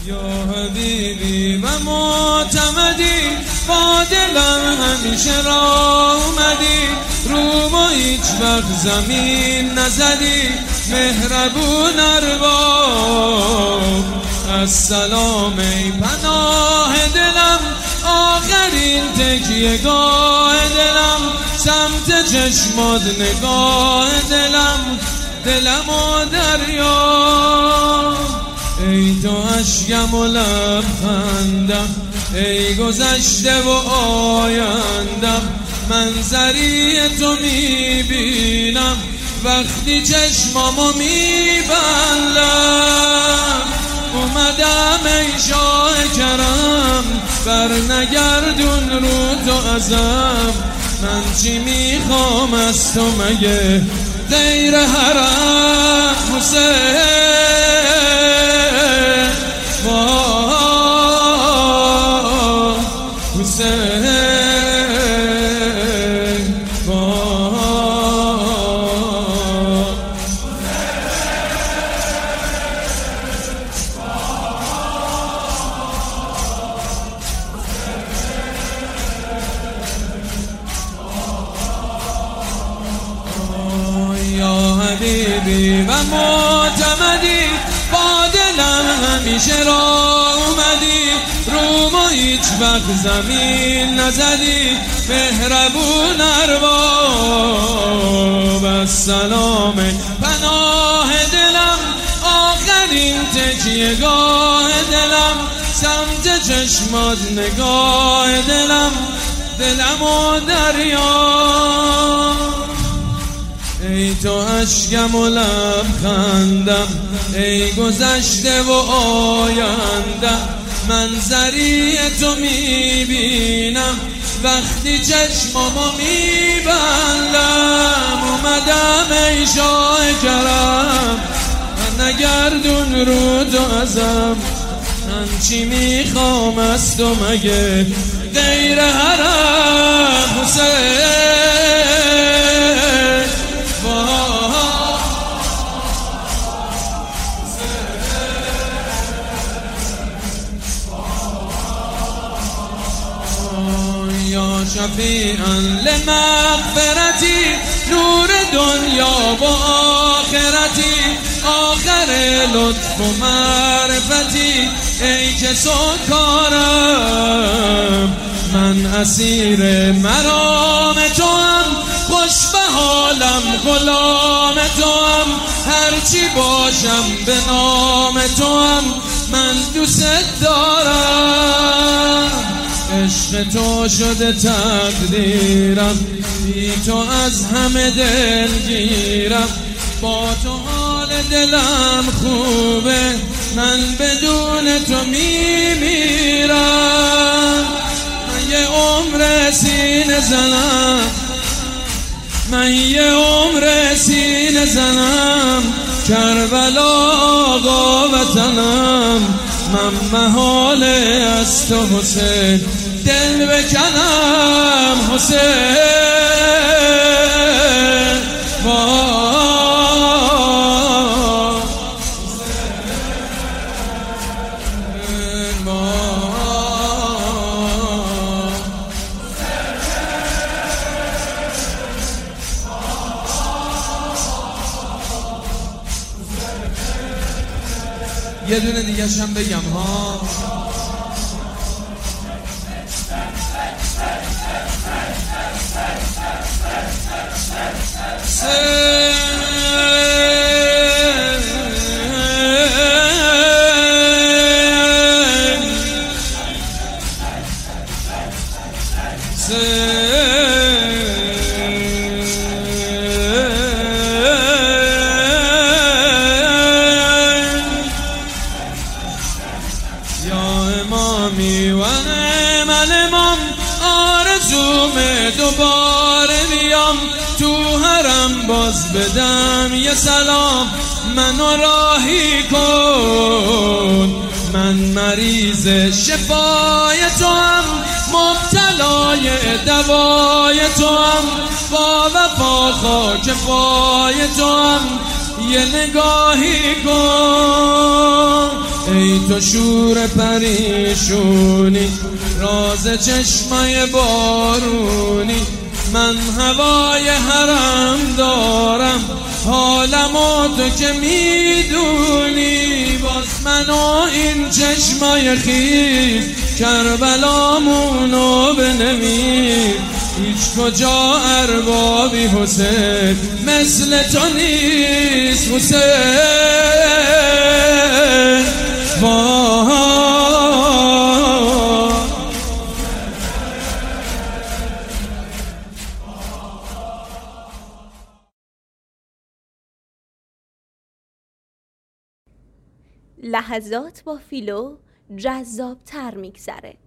یا حبیبی و معتمدی، با دلم همیشه راه اومدی، رو با هیچ وقت زمین نزدی، مهربون ارباب. السلام ای پناه دلم، آخرین تکیه‌گاه دلم، سمت چشمات نگاه دلم و دریا. ای تو اشکم و لبخندم، ای گذشته و آیندم، منظری تو میبینم وقتی چشمامو میبندم. اومدم ای شاه کرم، بر نگردون رو تو ازم، من چی میخوام از تو مگه غیر حرم حسین. واه حسین حبیبی و معتمدی، با دلم همیشه راه اومدی، رو ما هیچ وقت زمین نزدی، مهربون ارباب. السلام پناه دلم، آخرین تکیه‌گاه دلم، سمت چشمات نگاه دلم و دریا. ای تو اشکم و لبخندم، ای گذشته و آیندم، منظری تو میبینم وقتی چشمامو میبندم. اومدم ای شاه کرم، من نگردون رو تو ازم، من چی میخوام از تو مگه غیر حرم حسین. یا شفیعا لمغفرتی، نور دنیا و آخرتی، آخر لطف و معرفتی، ای که سکارم من اسیر مرام تو هم، خوش به حالم غلام تو هم، هرچی باشم به نام تو هم، من دوست دارم. عشق تو شده تقدیرم، بی تو از همه دلگیرم، با تو حال دلم خوبه، من بدون تو میمیرم. من یه عمر سینه زنم، من یه عمر سینه زنم، کربلا آقا وطنم، من محاله از تو حسین دل بکنم حسین. یه دونه دیگه شم بگم ها. آرزومه دوباره بیام تو حرم، باز بدم یه سلام، منو راهی کن. من مریض شفای تو هم، مبتلای دوای تو هم، با وفا خاک پای تو هم، یه نگاهی کن. ای تو شور پریشونی راز چشمای بارونی من هوای حرم دارم حالمو تو که میدونی باز منو این چشمای خیز کربلامونو بنویس هیچ کجا اربابی حسین مثل تو نیست حسین لحظات با فیلو جذاب‌تر میگذره.